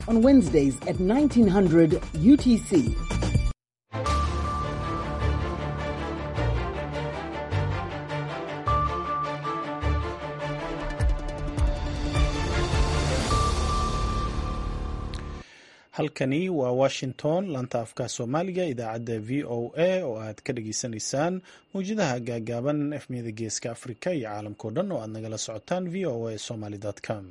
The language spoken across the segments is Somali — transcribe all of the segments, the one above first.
on Wednesdays at 1900 UTC. halkani waa Washington, laanta afka Soomaaliga, idaacadda VOA oo aad ka dhageysanaysaan mawjadaha gaagaaban efmiyada geeska Afrika iyo caalamka oo dhan oo aad nagala socotaan voasomali.com.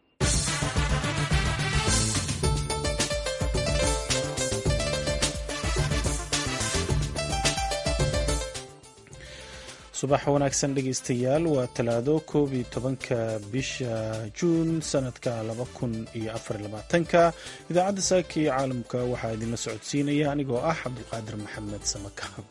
subax wanaagsan dhegeystayaal, waa talaado 11 bisha Juun sanadka 2024. idaacadda saaka iyo caalamka waxaa idinla socodsiinaya anigoo ah Cabdulqaadir Maxamed Samakaab.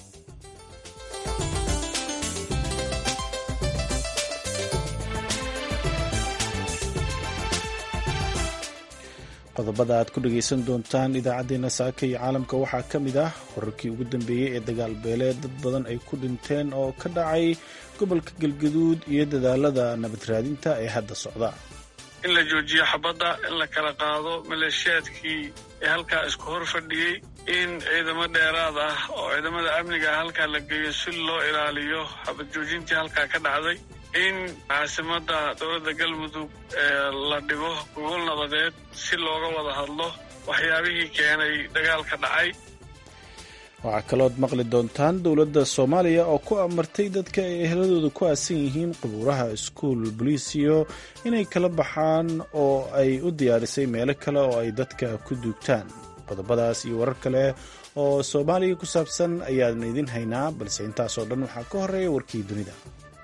qodobada aad ku dhageysan doontaan idaacadeena saaka iyo caalamka waxaa ka mid ah wararkii ugu dambeeyey ee dagaal beeleed dad badan ay ku dhinteen oo ka dhacay gobolka Galgaduud iyo dadaalada nabad raadinta ee hadda socda. in la joojiyo xabadda, in la kala qaado maleeshiyaadkii ee halkaa isku hor fadhiyey, in ciidamo dheeraad ah oo ciidamada amniga halkaa la geeyo si loo ilaaliyo xabad joojintii halkaa ka dhacday, in caasimadda dowladda Galmudug la dhigo gogol nabadeed si looga wada hadlo waxyaabihii keenay dagaalka dhacay. waxaa kalood maqli doontaan dowladda Soomaaliya oo ku amartay dadka ay ehladooda ku aasan yihiin qubuuraha iskuul booliisiyo inay kala baxaan oo ay u diyaarisay meelo kale oo ay dadka ku duugtaan. qodobadaas iyo warar kale oo Soomaaliya ku saabsan ayaan idin haynaa, balse intaasoo dhan waxaa ka horeeya warkii dunida.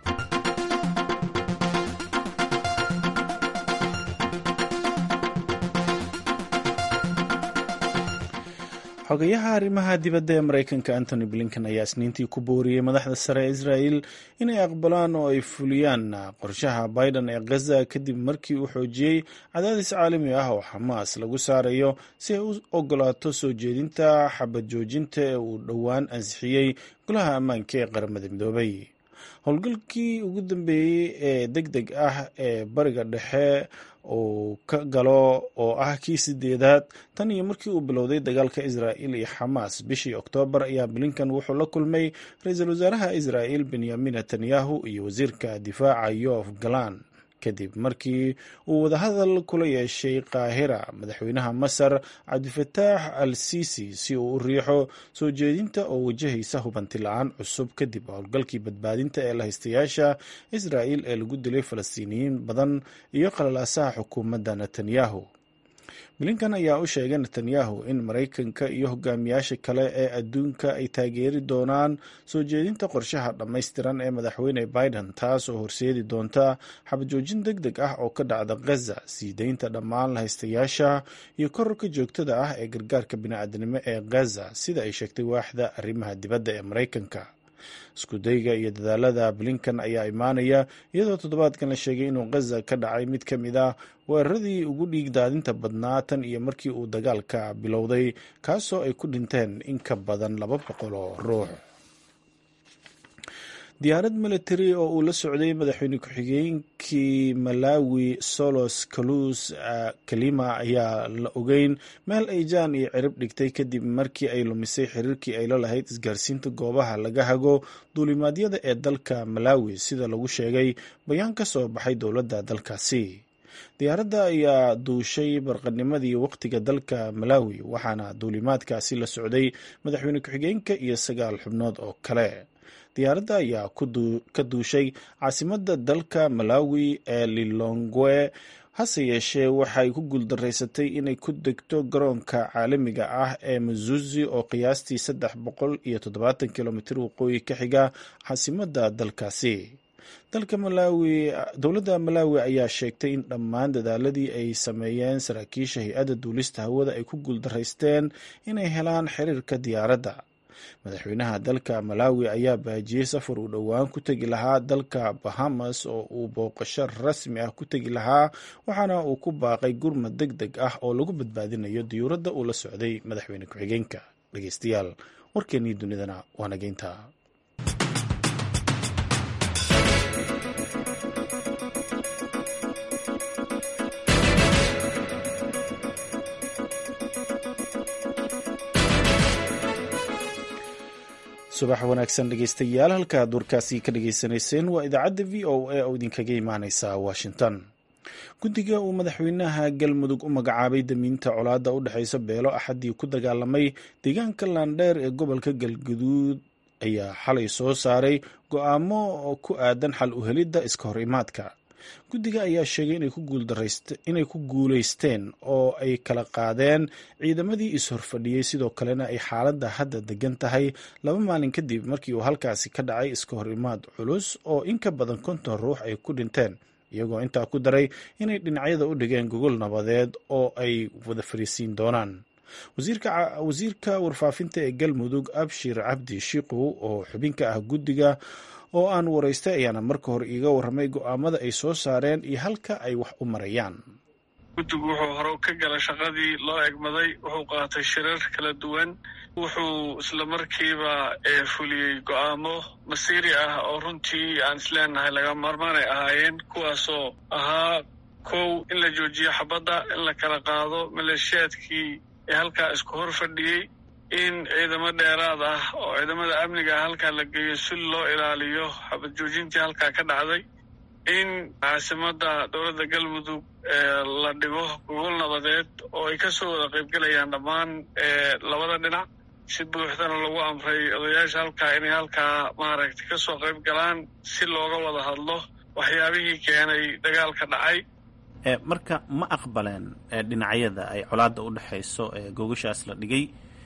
xogayaha arrimaha dibadda ee Mareykanka Anthony Blinken ayaa isniintii ku booriyey madaxda sare ee Israel inay aqbalaan oo ay fuliyaan qorshaha Biden ee Gaza kadib markii uu xoojiyey cadaadis caalami ah oo Xamaas lagu saarayo si ay u ogolaato soo jeedinta xabad joojinta ee uu dhowaan ansixiyey golaha ammaanka ee qaramada midoobay. howlgalkii ugu dambeeyey ee degdeg ah ee bariga dhexe uu ka galo oo ah kii 8aad tan iyo markii uu bilowday dagaalka Israel iyo Xamaas bishii Oktoobar ayaa Blinken wuxuu la kulmay ra'iisul wasaaraha Israel Benjamin Netanyahu iyo wasiirka difaaca Yoav Gallant kadib markii uu wadahadal kula yeeshay Qaahira madaxweynaha Masar Cabdifataax al-Sisi si uu u riixo soo jeedinta oo wajahaysa hubanti la'aan cusub kadib howlgalkii badbaadinta ee la haystayaasha Israel ee lagu dilay Falastiiniyiin badan iyo qalalaasaha xukuumadda Netanyahu. Blinken ayaa u sheegay Netanyahu in Mareykanka iyo hogaamiyaasha kale ee adduunka ay taageeri doonaan soo jeedinta qorshaha dhammaystiran ee madaxweyne Biden, taas oo horseedi doonta xabajoojin degdeg ah oo ka dhacda Gaza, sii deynta dhammaan lahaystayaasha iyo kororka joogtada ah ee gargaarka bini'aadanimo ee Gaza, sida ay sheegtay waaxda arrimaha dibadda ee Mareykanka. iskudayga iyo dadaalada Blinken ayaa imaanaya iyadoo toddobaadkan la sheegay inuu Gaza ka dhacay mid ka mid ah weeraradii ugu dhiig daadinta badnaa tan iyo markii uu dagaalka bilowday, kaasoo ay ku dhinteen in ka badan 200 oo ruux. diyaarad military oo uu la socday madaxweyne ku-xigeenkii Malawi Solos Kalima ayaa la ogeyn meel ay jaan iyo cirib dhigtay kadib markii ay lumisay xiriirkii ay la lahayd isgaarsiinta goobaha laga hago duulimaadyada ee dalka Malawi, sida lagu sheegay bayaan ka soo baxay dowladda dalkaasi. diyaaradda ayaa duushay barqanimadii waqtiga dalka Malawi, waxaana duulimaadkaasi la socday madaxweyne ku-xigeenka iyo 9 xubnood oo kale. diyaaradda ayaa ka duushay caasimadda dalka Malawi ee Lilongwe, hase yeeshee waxay ku guuldareysatay inay ku degto garoonka caalamiga ah ee Mzuzi oo qiyaastii 370 kilomitir waqooyi ka xiga caasimadda dalkaasi. dowladda Malawi ayaa sheegtay in dhammaan dadaaladii ay sameeyeen saraakiisha hay-adda duulista hawada ay ku guuldareysteen inay helaan xiriirka diyaaradda. madaxweynaha dalka Malawi ayaa baajiyey safar uu dhowaan ku tegi lahaa dalka Bahamas oo uu booqasho rasmi ah ku tegi lahaa, waxaana uu ku baaqay gurmad degdeg ah oo lagu badbaadinayo diyuuradda uu la socday madaxweyne ku-xigeenka. dhegeystayaal, warkeenii dunidana waa nageynta. subax wanaagsan dhegeystayaal, halkaad warkaasi ka dhageysanayseen waa idaacadda v o a oo idinkaga imaaneysa washington. guddiga uu madaxweynaha galmudug u magacaabay damiinta colaadda u dhexeysa beelo axadii ku dagaalamay deegaanka laandheer ee gobolka galguduud ayaa xalay soo saaray go-aamo ku aadan xal u helidda iska hor imaadka. guddiga ayaa sheegay inay ku guuleysteen oo ay kala qaadeen ciidamadii is-horfadhiyey, sidoo kalena ay xaaladda hadda degan tahay 2 maalin kadib markii uu halkaasi ka dhacay iska hor imaad culus oo in ka badan 50 ruux ay ku dhinteen, iyagoo intaa ku daray inay dhinacyada u dhigeen gogol nabadeed oo ay wada fariisiin doonaan. wasiirka warfaafinta ee galmudug abshir cabdi shiiqow oo xubin ka ah guddiga oo aan waraystay ayaana marka hore iiga warramay go-aamada ay soo saareen iyo halka ay wax u marayaan. guddigu wuxuu hore ka galay shaqadii loo egmaday, wuxuu qaatay shirar kala duwan, wuxuu isla markiiba fuliyey go-aamo masiiri ah oo runtii aan isleenahay laga maarmaanay ahaayeen, kuwaasoo ahaa 1 in la joojiyo xabadda, in la kala qaado maleeshiyaadkii ee halkaa isku hor fadhiyey, in ciidamo dheeraad ah oo ciidamada amniga ah halkaa la geeyo si loo ilaaliyo xabad joojintii halkaa ka dhacday, in caasimadda dowladda galmudug la dhigo gogol nabadeed oo ay ka soo wada qaybgelayaan dhammaan labada dhinac, si buuxdana lagu amray odayaasha halkaa inay halkaa maaragtay ka soo qayb galaan si looga wada hadlo waxyaabihii keenay dagaalka dhacay. marka ma aqbaleen dhinacyada ay colaadda u dhexayso gogashaas la dhigay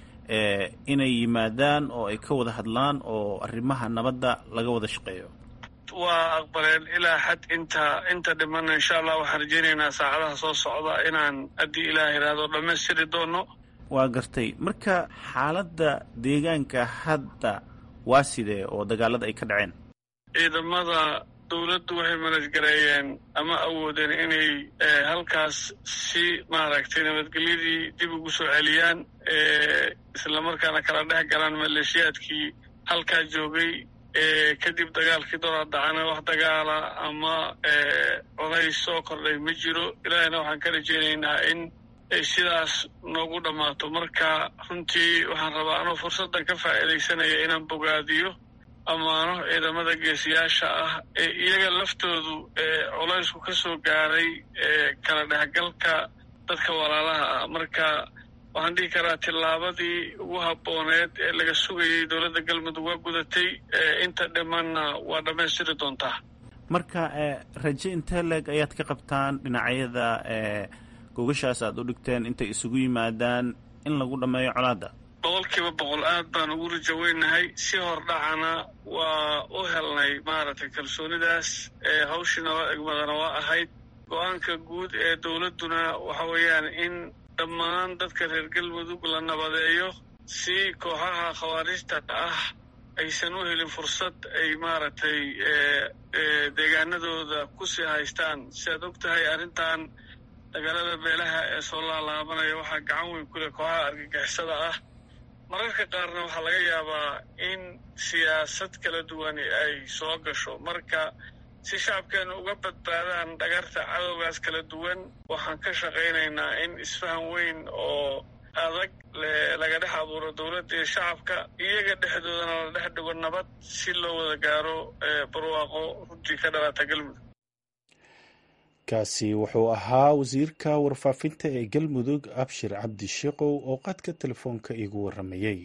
inay yimaadaan oo ay ka wada hadlaan oo arrimaha nabadda laga wada shaqeeyo? waa aqbaleen ilaa xad inta dhimana insha allah waxaan rajaynaynaa saacadaha soo socda inaan haddii ilaah yidhaahdo dhammaystiri doono. waa gartay. marka xaaladda deegaanka hadda waa sidee oo dagaalada ay ka dhaceen? ciidamada dowladdu waxay manajgareeyeen ama awoodeen inay halkaas si maaragtay nabadgelyadii dib ugu soo celiyaan, islamarkaana kala dhex galaan maleeshiyaadkii halkaa joogay. kadib dagaalkii doolaa dhacana wax dagaala ama colays soo kordhay ma jiro. ilaahina waxaan ka rajaynaynaa in ay sidaas noogu dhammaato. marka runtii waxaan rabaa anoo fursaddan ka faa'iidaysanaya inaan bogaadiyo ammaano ciidamada geesiyaasha ah ee iyaga laftoodu colaysku ka soo gaaray kala dhexgalka dadka walaalaha ah. marka waxaan dhihi karaa tillaabadii ugu habbooneed ee laga sugayay dowladda galmudug waa gudatay, inta dhimanna waa dhammaystiri doontaa. marka raje intee leeg ayaad ka qabtaan dhinacyada gogashaas aad u dhigteen intay isugu yimaadaan in lagu dhammeeyo colaadda? 100% aad baan ugu rajo weynahay. si hordhacana waa u helnay maaragtay kalsoonidaas, hawshiina waa egmadana waa ahayd. go-aanka guud ee dowladduna waxa weeyaan in dhammaan dadka reer galmudug la nabadeeyo si kooxaha khawaarijta ah aysan u helin fursad ay maaragtay deegaanadooda ku sii haystaan. siaad og tahay arrintan dagaalada beelaha ee soo laalaabanaya waxaa gacan weyn ku leh kooxaha argagixisada ah. mararka qaarna waxaa laga yaabaa in siyaasad kala duwan ay soo gasho. marka si shacabkeenu uga badbaadaan dhagarta cadowgaas kala duwan, waxaan ka shaqaynaynaa in isfahan weyn oo adag laga dhex abuuro dowladda iyo shacabka, iyaga dhexdoodana la dhex dhigo nabad si loo wada gaaro barwaaqo runtii ka dhalata galmudug. kaasi wuxuu ahaa wasiirka warfaafinta ee galmudug abshir cabdi shiiqow oo qadka telefoonka iigu warramayey.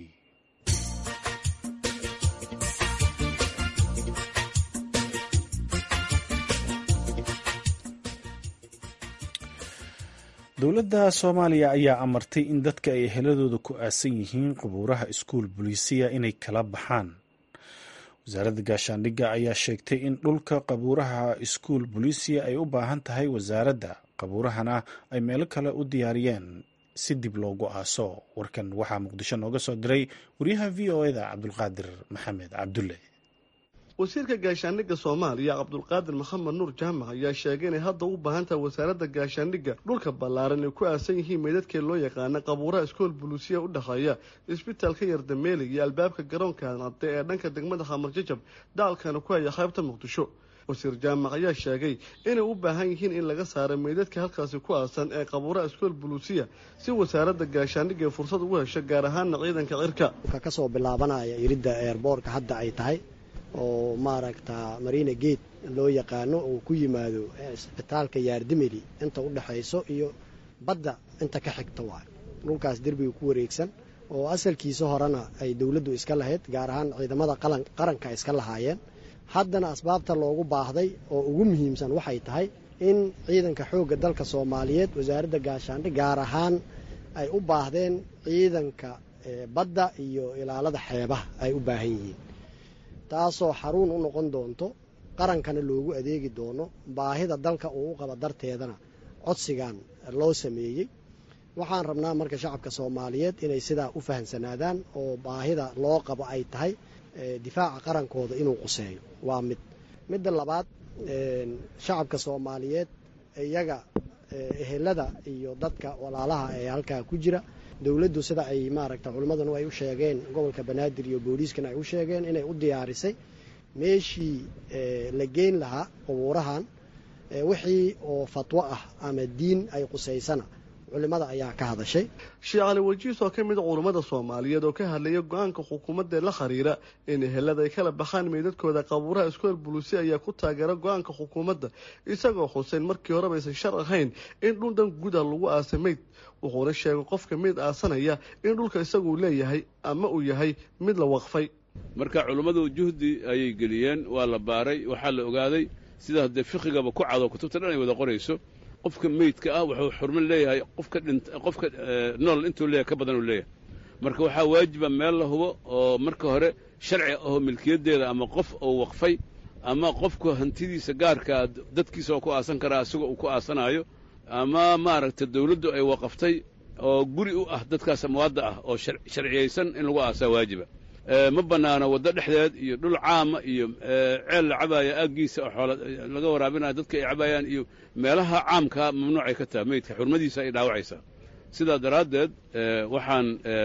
dowladda soomaaliya ayaa amartay in dadka ay eheladooda ku aasan yihiin qubuuraha iskuul booliisiya inay kala baxaan. wasaaradda gaashaandhigga ayaa sheegtay in dhulka qabuuraha iskuul booliisiya ay u baahan tahay wasaaradda, qabuurahana ay meelo kale u diyaariyeen si dib loogu aaso. warkan waxaa muqdisho nooga soo diray wariyaha v o eda cabdulqaadir maxamed cabdulle. wasiirka gaashaandhigga soomaaliya cabdulqaadir maxamed nuur jaamac ayaa sheegay inay hadda u baahan tahay wasaaradda gaashaandhigga dhulka ballaaran ay ku aasan yihiin meydadkee loo yaqaana qabuuraha iskool buluusiya u dhexeeya isbitaalka yardameeli iyo albaabka garoonka hadnade ee dhanka degmada xamar jajab dacalkana ku haya qaybta muqdisho. wasiir jaamac ayaa sheegay inay u baahan yihiin in laga saaro meydadka halkaasi ku aasan ee qabuuraha iskool buluusiya si wasaaradda gaashaandhigga ay fursad ugu hesho gaar ahaanna ciidanka cirka ka soo bilaabanaya iridda eerboorka hadda ay tahay oo maaragta marina gate loo yaqaano uu ku yimaado isbitaalka yaardimeli inta u dhaxayso iyo badda inta ka xigta waay dhulkaas derbiga ku wareegsan oo asalkiisa horena ay dawladdu iska lahayd gaar ahaan ciidamada qaranka iska lahaayeen haddana asbaabta loogu baahday oo ugu muhiimsan waxay tahay in ciidanka xoogga dalka Soomaaliyeed wasaaradda gaashaandhig gaar ahaan ay u baahdeen ciidanka badda iyo ilaalada xeebaha ay u baahan yihiin taasoo xarun u noqon doonto qarankana loogu adeegi doono baahida dalka uu qaba darteedana codsigan loo sameeyay waxaan rabnaa marka shacabka Soomaaliyeed inay sidaa u fahansanaadaan oo baahida loo qabo ay tahay difaaca qarankooda inuu quseeyo waa midda labaad shacabka Soomaaliyeed iyaga ehelada iyo dadka walaalaha ee halka ku jira dawladdu sida ay maaragta culimaduna ay u sheegeen gobolka Banaadir iyo booliiskana ay u sheegeen inay u diyaarisay meeshii la geyn lahaa qubuurahan wixii oo fatwo ah ama diin ay quseysana culimada ayaa ka hadashay Sheekh Ali Wajiis oo ka mid culimada Soomaaliyeed oo ka hadlaya go'aanka xukuumadda la xiriira in ehelada ay kala baxaan meydadkooda qabuuraha iskool buluusi ayaa ku taageera go'aanka xukuumadda isagoo xuseen markii hore aysan shar ahayn in dhul dhan gudaha lagu aasamay wuxuuna sheegay qofka mid aasanaya in dhulka isagu leeyahay ama uu yahay mid la waqfay marka culimadu juhdi ayay geliyeen waa la baaray waxa la ogaaday sida hadda fiqigaba ku cado kutubta dhan ay wada qorayso qofka meydka ah wuxuu xurmo leeyahay qofka nool intuu leeyahay ka badan uu leeyahay marka waxa waajiba meel la hubo oo marka hore sharci ah oo milkiyadeeda ama qof oo waqfay ama qofku hantidiisa gaarka dadkiisa oo ku aasan kara asagoo uu ku aasanayo ama maaragtay dawladdu ay waqaftay oo guri u ah dadkaas muwaadda ah oo sharciyeysan in lagu aasaa waajiba ma banaana waddo dhexdeed iyo dhul caama iyo ceel la cabaaya aagiisa oo xoolo laga waraabinayo dadka ay cabayaan iyo meelaha caamka mamnuucay ka tahay meydka xurmadiisa ay dhaawacaysaa sidaa daraaddeed waxaan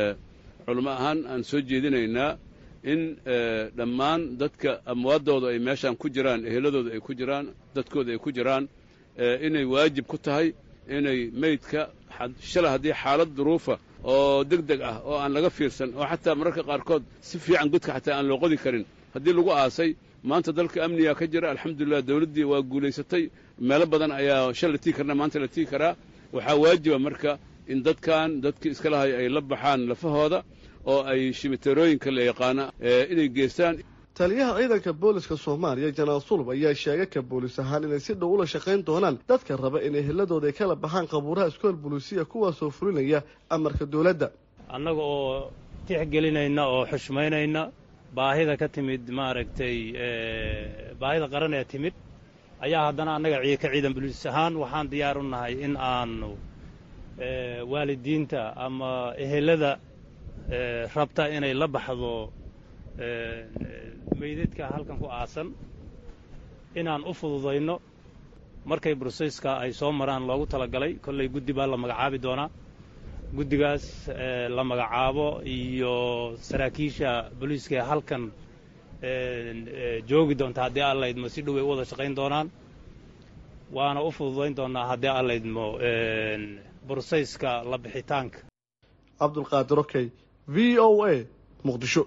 culimo ahaan aan soo jeedinaynaa in dhammaan dadka amwaaddooda ay meeshaan ku jiraan eheladooda ay ku jiraan dadkooda ay ku jiraan inay waajib ku tahay inay meydka shalay haddii xaalad duruufa oo degdeg ah oo aan laga fiirsan oo xataa mararka qaarkood si fiican godka xataa aan loo qodi karin haddii lagu aasay maanta dalka amniga ka jira alxamdulillah dawladdii waa guulaysatay meelo badan ayaa shal la tii karna maanta la tii karaa waxaa waajiba marka in dadkii iska lahay ay la baxaan lafahooda oo ay shimiteerooyinka la yaqaana inay geystaan taliyaha ciidanka booliska Soomaaliya Janaal Sulub ayaa sheegay ka boolis ahaan inay si dhow ula shaqeyn doonaan dadka raba in eheladooda ay kala baxaan qabuuraha iskool buluusiya kuwaas oo fulinaya amarka dawladda annaga oo tixgelinayna oo xushmaynayna baahida ka timid maaragtay baahida qaran ee timid ayaa haddana annaga ciidan booliis ahaan waxaan diyaar u nahay in aanu waalidiinta ama ehelada rabta inay la baxdo meydadka halkan ku aasan inaan u fududayno markay brosesska ay soo maraan loogu talagalay kollay guddi baa la magacaabi doonaa guddigaas la magacaabo iyo saraakiisha booliiska ee halkan joogi doonta haddii aan laydmo si dhow ay u wada shaqayn doonaan waana u fududayn doonaa haddii aan laydmo brosesska la bixitaanka Cabdulqaadir Okey v O A Muqdisho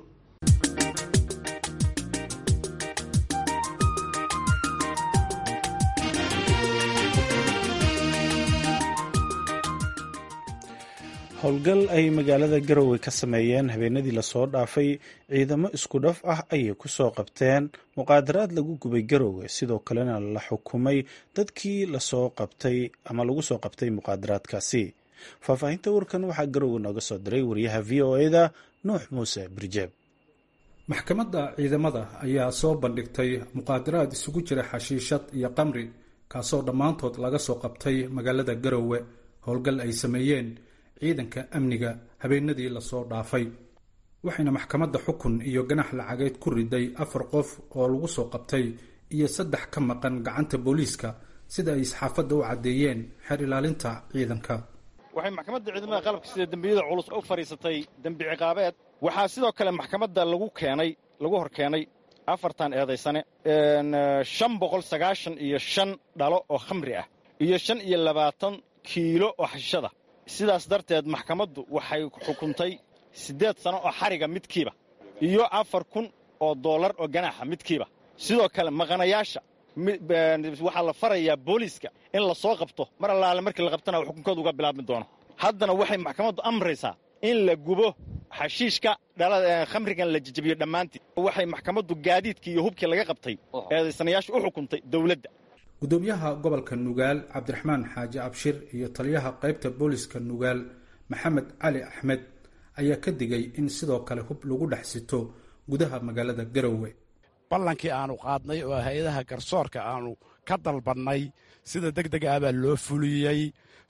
howlgal ay magaalada Garowe ka sameeyeen habeenadii la soo dhaafay ciidamo isku dhaf ah ayay ku soo qabteen muqaadaraad lagu gubay Garowe sidoo kalena la xukumay dadkii la soo qabtay ama lagu soo qabtay muqaadaraadkaasi faahfaahinta warkan waxaa Garowe nooga soo diray wariyaha VOA-da Nuux Muuse Birjeeb maxkamadda ciidamada ayaa soo bandhigtay muqaadaraad isugu jira xashiishad iyo qamri kaasoo dhammaantood laga soo qabtay magaalada Garowe howlgal ay sameeyeen ciidanka amniga habeenadii la soo dhaafay waxayna maxkamadda xukun iyo ganax lacageed ku riday 4 qof oo lagu soo qabtay iyo 3 ka maqan gacanta booliiska sida ay saxaafadda u cadeeyeen xeer ilaalinta ciidanka waxay maxkamadda ciidamada qalabka sida dambiyada culus u fariisatay dambi ciqaabeed waxaa sidoo kale maxkamadda lagu hor keenay afartan eedaysane 595 dhalo oo khamri ah iyo 25 kiilo oo xashishada. sidaas darteed maxkamaddu waxay xukuntay 8 sano oo xariga midkiiba iyo 4,000 oo dollar oo ganaaxa midkiiba. sidoo kale maqanayaasha waxaa la farayaa booliiska in la soo qabto mar allaale markii la qabtana xukunkooda uga bilaabmi doono. haddana waxay maxkamaddu amraysaa in la gubo xashiishka khamrigan la jajabiyo dhammaantii. waxay maxkamaddu gaadiidkii iyo hubkii laga qabtay eedaysanayaasha u xukuntay dawladda. gudoomiyaha gobolka nugaal cabdiraxmaan xaaji abshir iyo taliyaha qaybta booliska nugaal maxamed cali axmed ayaa ka digay in sidoo kale hub lagu dhex sito gudaha magaalada garowe. ballankii aanu qaadnay oo hay-adaha garsoorka aanu ka dalbannay sida degdeg ah baa loo fuliyey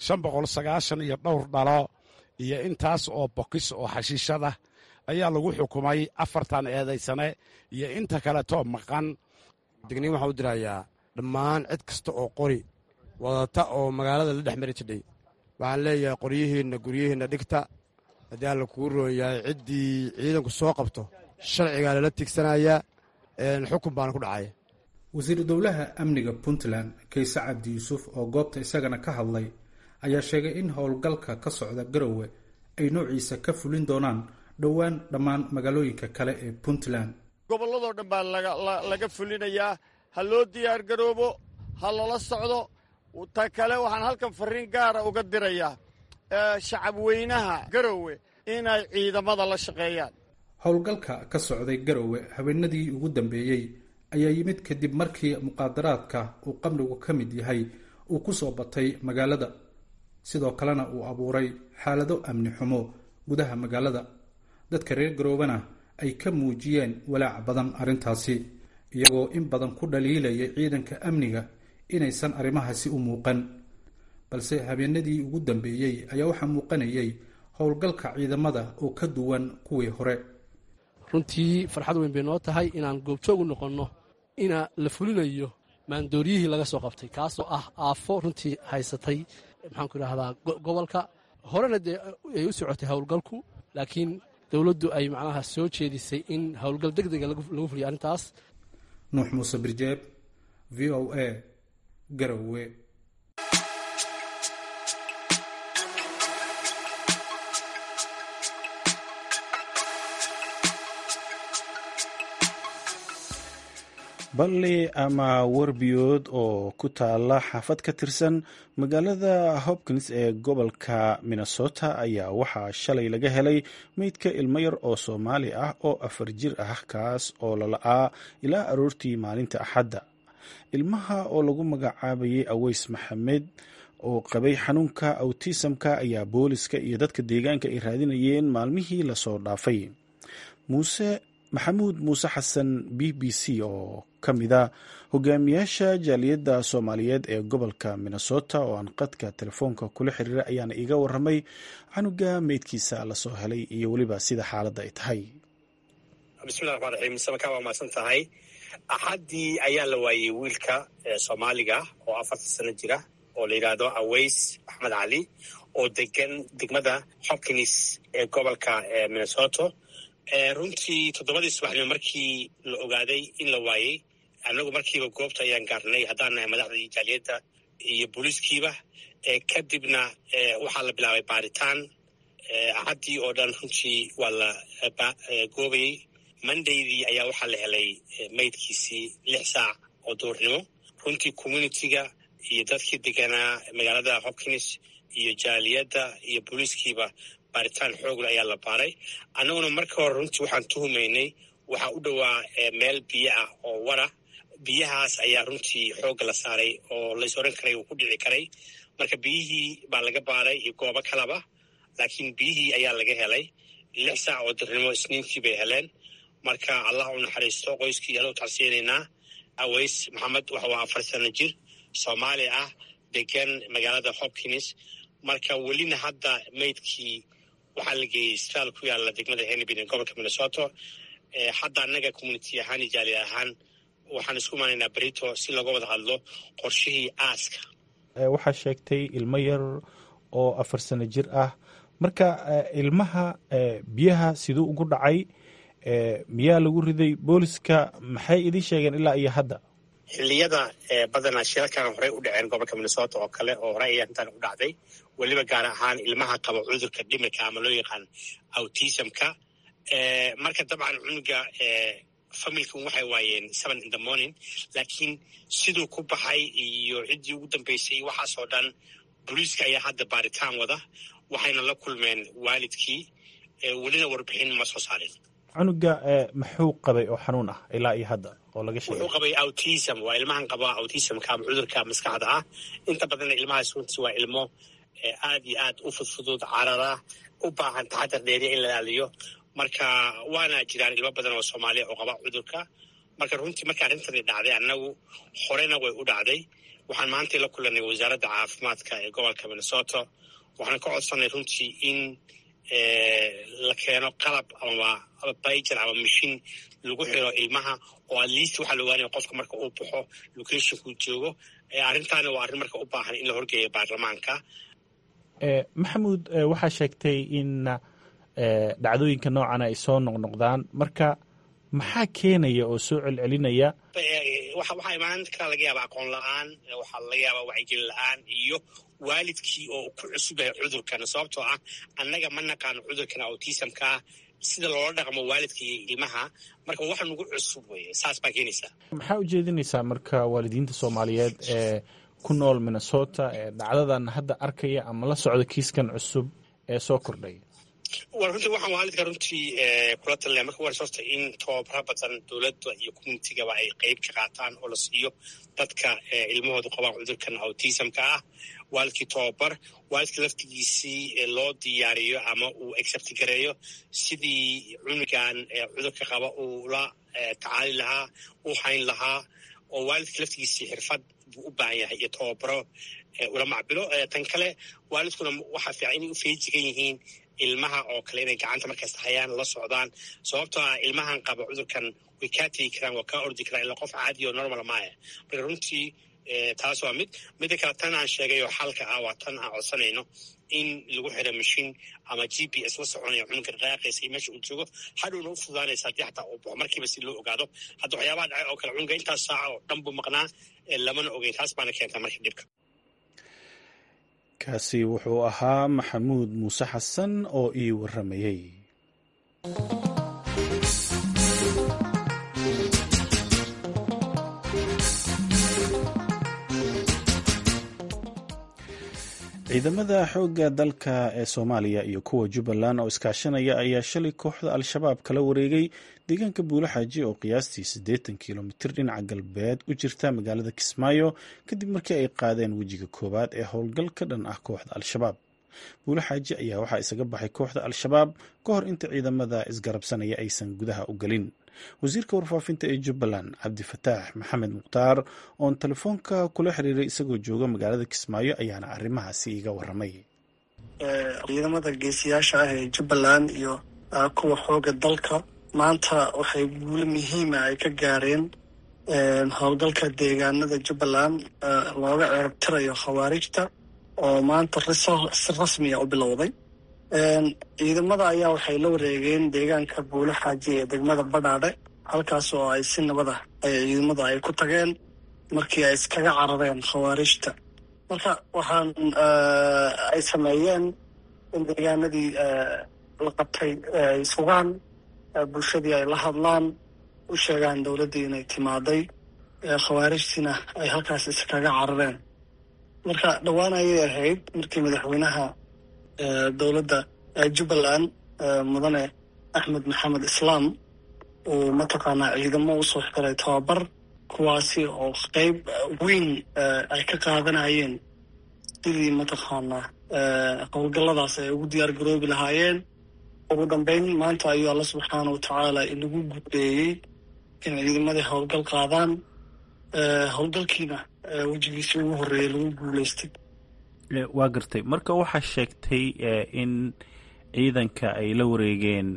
590 iyo dhowr dhalo iyo intaas oo bokis oo xashiishada ayaa lagu xukumay 4 eedaysane iyo inta kaleetoo maqan. digniin waxaan u dirayaa dhammaan cid kasta oo qori wadata oo magaalada la dhex mari jidhay. waxaan leeyahay qoryihiinna guryihiinna dhigta haddii alla kuu roon yahay ciddii ciidanku soo qabto sharcigaa lala tigsanayaa xukun baana ku dhacaya. wasiiru dowlaha amniga puntland kayse cabdi yuusuf oo goobta isagana ka hadlay ayaa sheegay in howlgalka ka socda garowe ay noociisa ka fulin doonaan dhowaan dhammaan magaalooyinka kale ee puntland. gobolladoo dhan baa laga fulinayaa. ha loo diyaar garoobo, ha lala socdo. ta kale waxaan halkan farriin gaara uga dirayaa shacab weynaha garowe inay ciidamada la shaqeeyaan. howlgalka ka socday garowe habeenadii ugu dambeeyey ayaa yimid kadib markii muqaadaraadka uu qamrigu ka mid yahay uu ku soo batay magaalada, sidoo kalena uu abuuray xaalado amni xumo gudaha magaalada. dadka reer garoobena ay ka muujiyeen walaac badan arrintaasi, iyagoo in badan ku dhaliilayay ciidanka amniga inaysan arrimahaasi u muuqan. balse habeenadii ugu dambeeyey ayaa waxaa muuqanayay howlgalka ciidamada oo ka duwan kuwii hore. runtii farxad weyn bay noo tahay inaan goobjoog u noqonno ina la fulinayo maandooryihii laga soo qabtay, kaasoo ah aafo runtii haysatay maxaanku idhahdaa gobolka horena dee ay u socotay howlgalku, laakiin dowladdu ay macnaha soo jeedisay in howlgal degdega lagu fuliyo arrintaas. nuux muuse birjeeb, v o a, garowe. balli ama warbiyood oo ku taala xaafad ka tirsan magaalada hopkins ee gobolka minnesota ayaa waxaa shalay laga helay meydka ilmo yar oo soomaali ah oo 4 jir ah, kaas oo lala'aa ilaa aroortii maalinta axadda. ilmaha oo lagu magacaabayay aweys maxamed oo qabay xanuunka awtisamka ayaa booliska iyo dadka deegaanka ay raadinayeen maalmihii lasoo dhaafay. maxamuud muuse xasan, b b c oo ka mida hogaamiyaasha jaaliyadda soomaaliyeed ee gobolka minnesota oo aan qadka telefoonka kula xiriira ayaana iga waramay canuga meydkiisa lasoo helay iyo weliba sida xaaladda ay tahay. bismillahi raxmaan raxiim. samaka waa mahadsan tahay. axaddii ayaa la waayey wiilka soomaaliga oo 40 sano jira oo la yidhaahdo aweys axmed cali oo degan degmada hopkins ee gobolka minnesota. runtii 7 subaxnimo markii la ogaaday in la waayey, annagu markiiba goobta ayaan gaarnay haddaan nahay madaxdii jaaliyadda iyo booliiskiiba. kadibna waxaa la bilaabay baaritaan. axaddii oo dhan runtii waa la goobayey. mondaydii ayaa waxaa la helay maydkiisii 6 saac oo duurnimo. runtii communitiga iyo dadkii deganaa magaalada hopkins iyo jaaliyadda iyo booliiskiiba baaritaan xoogle ayaa la baaray. annaguna marka hore runtii waxaan tuhumaynay waxaa u dhowaa meel biyo ah oo wara. biyahaas ayaa runtii xoogga la saaray oo lays oran karay uu ku dhici karay. marka biyihii baa laga baaray iyo goobo kalaba, laakiin biyihii ayaa laga helay 6 saac oo duurnimo isniintii bay heleen. marka allah u naxariisto qoyskii iyadoo tacsiinaynaa. aweys maxamed waxa waa 4 sano jir soomaali ah degan magaalada hopkins. marka welina hadda maydkii waxaa la geeyey isbitaal ku yaala degmada hennepin ee gobolka minnesota. hadda annaga community ahaan iyo jaaliyad ahaan waxaan isku imaanaynaa berito si looga wada hadlo qorshihii aaska. waxaa sheegtay ilmo yar oo 4 sano jir ah. marka ilmaha biyaha siduu ugu dhacay, miyaa lagu riday booliska maxay idin sheegeen ilaa iyo hadda? xilliyada badanaa shirarkan horey u dhaceen gobolka minnesota oo kale oo horey ayaa intaan u dhacday weliba gaar ahaan ilmaha qaba cudurka dhimirka ama loo yaqaan autismka. marka dabcan cunuga familkan waxay waayeen 7 in the morning, laakiin siduu ku baxay iyo ciddii ugu dambeysay waxaasoo dhan booliiska ayaa hadda baaritaan wada, waxayna la kulmeen waalidkii, welina warbixin ma soo saarin. cunuga muxuu qabay oo xanuun ah ilaa iyo hadda oo laga sheegay? wuxuu qabay autism, waa ilmahan qaba autismka ama cudurka maskaxda ah. inta badanna ilmahaas runtii waa ilmo aad iyo aad u fudfudud, carara, u baahan taxadar dheeriya in la ilaaliyo. marka waana jiraan ilmo badan oo soomaaliya oo qaba cudurka. marka runtii marka arrintani dhacday annagu horena way u dhacday. waxaan maanta la kulanay wasaaradda caafimaadka ee gobolka Minnesota. waxaan ka codsanay runtii in la keeno qalab ama bayjar ama mashiin lagu xiro ilmaha oo at least waxaa la ogaanaya qofka marka uu baxo locationkuu joogo. arrintaana waa arrin marka u baahan in la horgeeyo baarlamaanka. maxamuud, waxaa sheegtay in dhacdooyinka noocan ay soo noqnoqdaan, marka maxaa keenaya oo soo celcelinaya? waxaa imaan kara laga yaaba aqoon la-aan, waxaa laga yaaba wacyigelin la-aan iyo waalidkii oo ku cusub yahay cudurkan. sababtoo ah annaga ma naqaano cudurkan autismka sida loola dhaqmo waalidka iyo ilmaha, marka wax nagu cusub weye, saas baa keenaysaa. maxaa ujeedinaysaa marka waalidiinta soomaaliyeed ee ku nool Minnesota ee dhacdadan hadda arkaya ama la socda kiiskan cusub ee soo kordhay? waa runtii waxaan waalidka runtii kula talinaya marka ugu horeysa horta in tababaro badan dowladda iyo communitigaba ay qeyb ka qaataan oo la siiyo dadka ilmahooda qabaan cudurkan autismka ah. waalidkii tababar, waalidka laftigiisii loo diyaariyo ama uu accept gareeyo sidii cunugan cudurka qaba uu la tacaali lahaa, u hayn lahaa, oo waalidka laftigiisii xirfad buu u baahan yahay iyo tababaro ula macbilo. tan kale waalidkuna waxaa fiican inay u feejigan yihiin ilmaha oo kale, inay gacanta markasta hayaan, la socdaan. sababtoo ah ilmahan qaba cudurkan way kaa tegi karaan, waa kaa ordi karaan, ilaa qof caadi oo normal maaya. marka runtii taas waa midda kale tan aan sheegay oo xalka ah waa tan aan codsanayno in lagu xiro mashiin ama GPS la soconaya cunugga dhaqaaqaysa iyo meesha uu joogo. hadhowna u fududaanaysa haddii xataa uu baxo markiiba si loo ogaado. hadda waxyaabaha dhacay oo kale cunugga intaas saaca oo dhan buu maqnaa, lamana ogeyn. taas baana keentaa marka dhibka. kaasi wuxuu ahaa maxamuud muuse xasan oo ii waramayey. ciidamada xoogga dalka ee Soomaaliya iyo kuwa Jubbaland oo iskaashanaya ayaa shalay kooxda Al-Shabaab kala wareegay deegaanka Buulaxaaji oo qiyaastii 80 kiilomitir dhinaca galbeed u jirta magaalada Kismaayo kadib markii ay qaadeen wejiga koowaad ee howlgal ka dhan ah kooxda Al-Shabaab. Buulaxaaji ayaa waxaa isaga baxay kooxda Al-Shabaab ka hor inta ciidamada isgarabsanaya aysan gudaha u galin. wasiirka warfaafinta ee Jubbaland Cabdifataax Maxamed Mukhtaar oon telefoonka kula xiriiray isagoo jooga magaalada Kismaayo ayaana arrimahaasi iga waramay. ciidamada geesiyaasha ah ee Jubbaland iyo kuwa xooga dalka maanta waxay guulo muhiima ay ka gaareen howlgalka deegaanada Jubbaland looga ciribtirayo khawaarijta oo maanta si rasmi ah u bilowday. ciidamada ayaa waxay la wareegeen deegaanka Buulaxaaji ee degmada Badhaadhe, halkaas oo ay si nabad ah ciidamada ay ku tageen markii ay iskaga carareen khawaarijta. marka waxaan ay sameeyeen in deegaanadii la qabtay ay sugaan, bulshadii ay la hadlaan, u sheegaan dowladdii inay timaaday, khawaarijtiina ay halkaas iskaga carareen. marka dhowaan ayay ahayd markii madaxweynaha dowladda Jubbaland mudane Axmed Maxamed Islaam uu mataqaanaa ciidamo usoo xiray tababar, kuwaasi oo qeyb weyn ay ka qaadanayeen sidii mataqaanaa howlgalladaas ay ugu diyaar garoobi lahaayeen. ugu dambeyn maanta ayuu alla subxaana wa tacaala inagu guuleeyey in ciidamadii howlgal qaadaan, howlgalkiina wejigiisii ugu horreeyay lagu guuleystay. waa gartay. marka waxaa sheegtay in ciidanka ay la wareegeen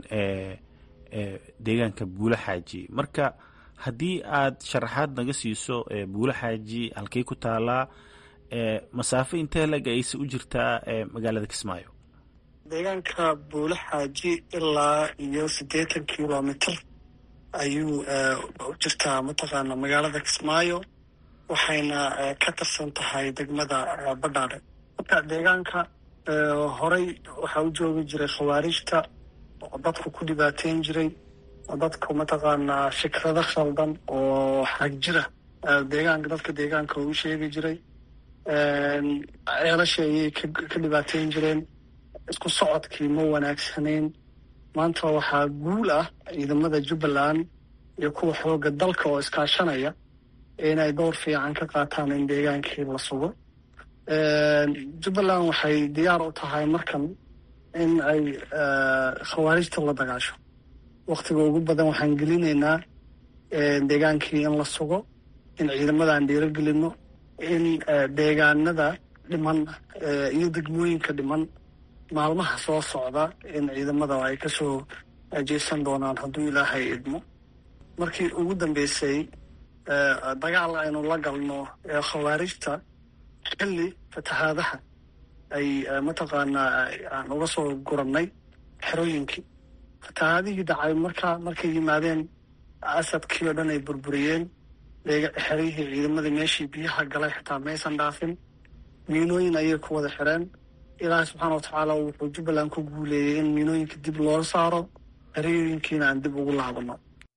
deegaanka Buulaxaaji. marka haddii aad sharaxaad naga siiso Buulaxaaji halkay ku taalaa, masaafo intee lag ayse u jirtaa magaalada Kismaayo? deegaanka buule xaaji ilaa iyo 80 kilomitr ayuu u jirtaa mataqaana magaalada Kismaayo, waxayna ka tirsan tahay degmada Badhaadhe. marka deegaanka horey waxaa u joogi jiray khawaarijta oo dadku ku dhibaateyn jiray, dadku mataqaanaa fikrado khaldan oo xag jira dadka deegaanka u sheegi jiray, ceelasha ayay ka dhibaateyn jireen, isku socodkii ma wanaagsanayn. maanta waxaa guul ah ciidamada Jubbaland iyo kuwa xooga dalka oo iskaashanaya inay door fiican ka qaataan in deegaankii la sugo. Jubbaland waxay diyaar u tahay markan in ay khawaarijta la dagaasho. waqtiga ugu badan waxaan gelinaynaa deegaankii in la sugo, in ciidamadan dhiirigelino, in deegaanada dhiman iyo degmooyinka dhiman maalmaha soo socda in ciidamada ay kasoo jeesan doonaan hadduu ilaahay idmo. markii ugu dambeysay dagaal aynu la galno khawaarijta xilli fatahaadaha ay mataqaanaa aan uga soo gurannay xerooyinkii. fatahaadihii dhacay markay yimaadeen asadkii oo dhan ay burburiyeen, xerihii ciidamadii meeshii biyaha galay xitaa maysan dhaafin, miinooyin ayay ku wada xireen. ilaahay subxaana watacaala wuxuu Jubbaland ku guuleeyey in miinooyinka dib loo saaro, xerooyinkiina aan dib ugu laabano.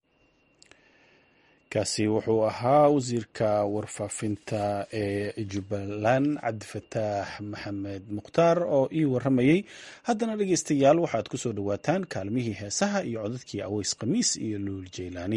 kaasi wuxuu ahaa wasiirka warfaafinta ee Jubbaland Cabdifataax Maxamed Mukhtaar oo ii waramayey. haddana dhegeystayaal waxaad ku soo dhawaataan kaalmihii heesaha iyo codadkii Aways Khamiis iyo Luul Jeylaani.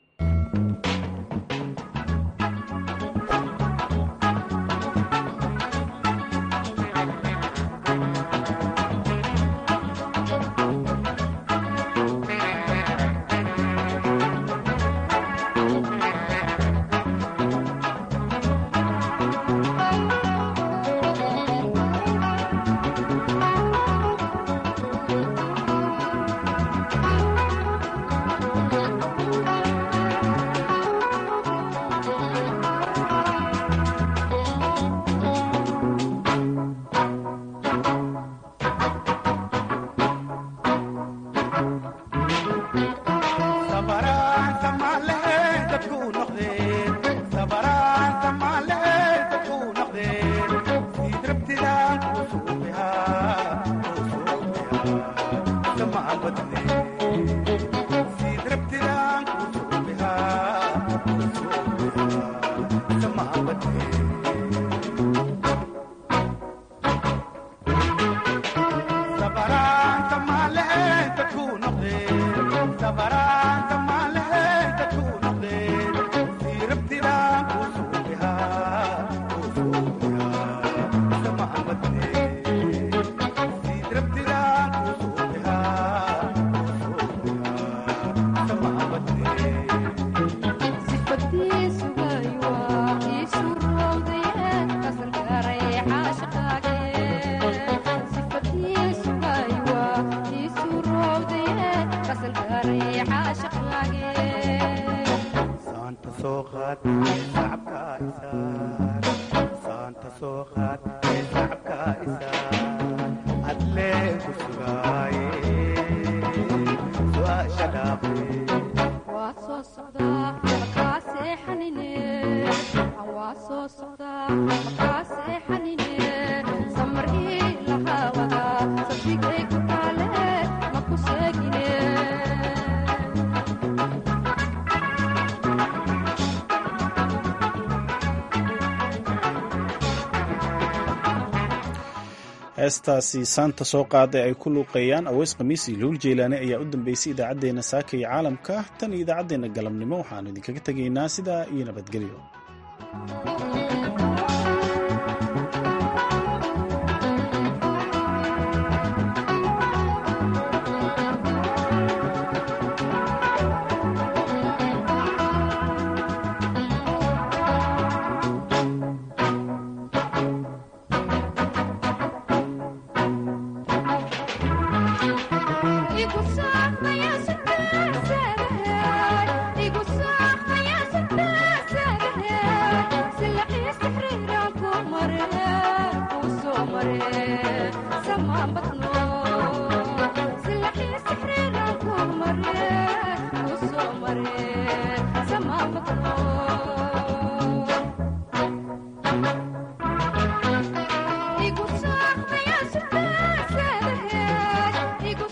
heestaasi saanta soo qaaday ay ku luuqeeyaan Aways Khamiis iyo Luul Jeylaani ayaa u dambeysay idaacaddeenna saaka iyo caalamka. tan iyo idaacaddeenna galabnimo waxaanu idinkaga tegaynaa sidaa iyo nabadgelyo. Igu saamay